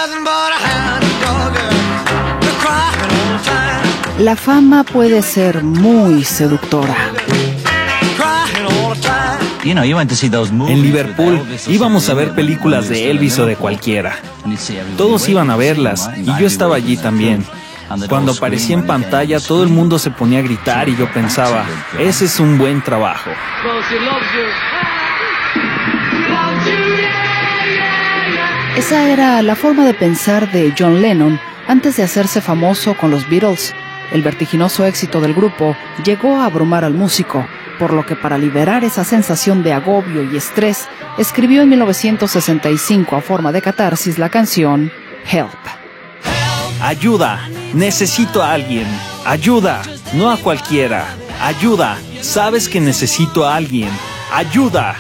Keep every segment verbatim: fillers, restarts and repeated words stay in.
La fama puede ser muy seductora. En Liverpool íbamos a ver películas de Elvis o de cualquiera. Todos iban a verlas y yo estaba allí también. Cuando aparecía en pantalla todo el mundo se ponía a gritar y yo pensaba, ese es un buen trabajo. Esa era la forma de pensar de John Lennon antes de hacerse famoso con los Beatles. El vertiginoso éxito del grupo llegó a abrumar al músico, por lo que para liberar esa sensación de agobio y estrés, escribió en mil novecientos sesenta y cinco a forma de catarsis la canción Help. Ayuda, necesito a alguien. Ayuda, no a cualquiera. Ayuda, sabes que necesito a alguien. Ayuda.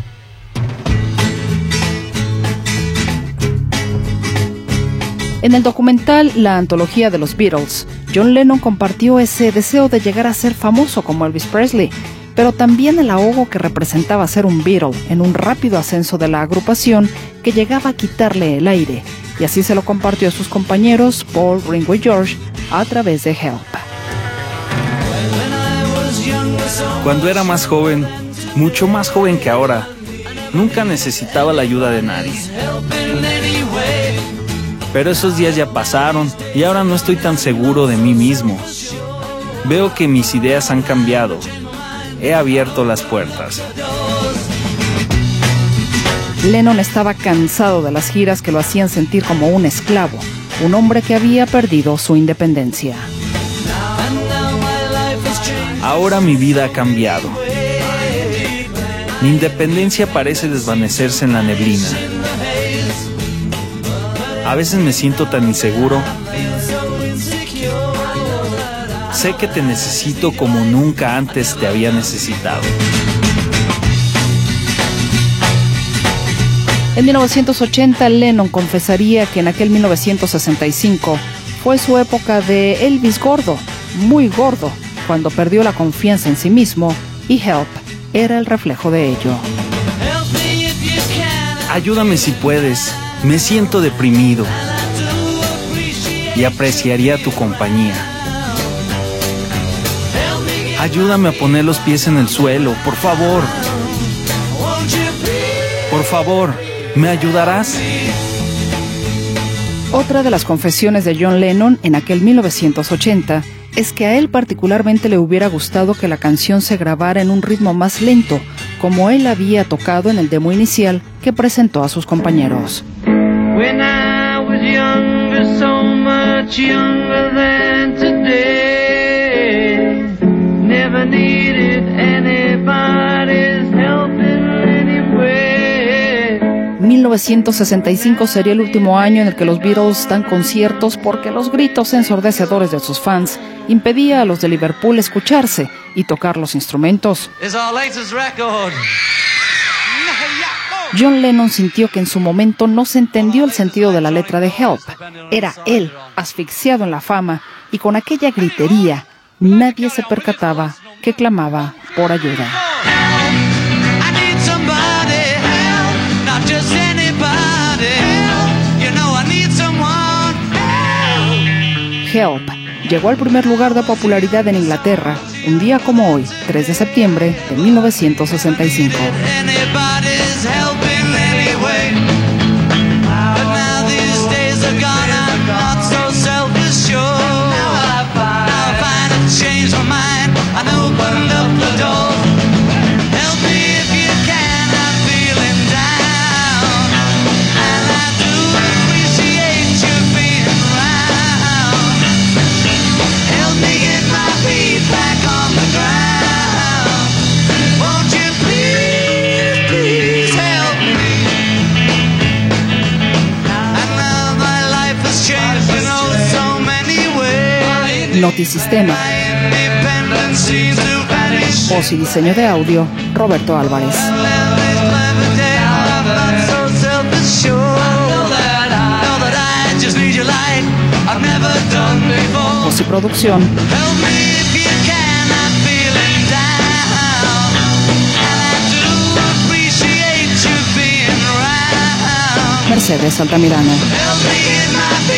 En el documental La Antología de los Beatles, John Lennon compartió ese deseo de llegar a ser famoso como Elvis Presley, pero también el ahogo que representaba ser un Beatle en un rápido ascenso de la agrupación que llegaba a quitarle el aire, y así se lo compartió a sus compañeros Paul, Ringo y George a través de Help. Cuando era más joven, mucho más joven que ahora, nunca necesitaba la ayuda de nadie. Pero esos días ya pasaron y ahora no estoy tan seguro de mí mismo. Veo que mis ideas han cambiado. He abierto las puertas. Lennon estaba cansado de las giras que lo hacían sentir como un esclavo, un hombre que había perdido su independencia. Ahora mi vida ha cambiado. Mi independencia parece desvanecerse en la neblina. A veces me siento tan inseguro. Sé que te necesito como nunca antes te había necesitado. En mil novecientos ochenta, Lennon confesaría que en aquel mil novecientos sesenta y cinco fue su época de Elvis gordo, muy gordo, cuando perdió la confianza en sí mismo, y Help era el reflejo de ello. Ayúdame si puedes. Me siento deprimido y apreciaría tu compañía. Ayúdame a poner los pies en el suelo, por favor. Por favor, ¿me ayudarás? Otra de las confesiones de John Lennon en aquel mil novecientos ochenta es que a él particularmente le hubiera gustado que la canción se grabara en un ritmo más lento, como él había tocado en el demo inicial que presentó a sus compañeros. When I was younger, so much younger than today, never needed anybody's help in any way. mil novecientos sesenta y cinco sería el último año en el que los Beatles dan conciertos porque los gritos ensordecedores de sus fans impedía a los de Liverpool escucharse y tocar los instrumentos. It's our latest record. John Lennon sintió que en su momento no se entendió el sentido de la letra de Help. Era él, asfixiado en la fama, y con aquella gritería, nadie se percataba que clamaba por ayuda. Help llegó al primer lugar de popularidad en Inglaterra, un día como hoy, tres de septiembre de mil novecientos sesenta y cinco. Notisistema. Voz y diseño de audio, Roberto Álvarez. Voz y producción, Mercedes Altamirano.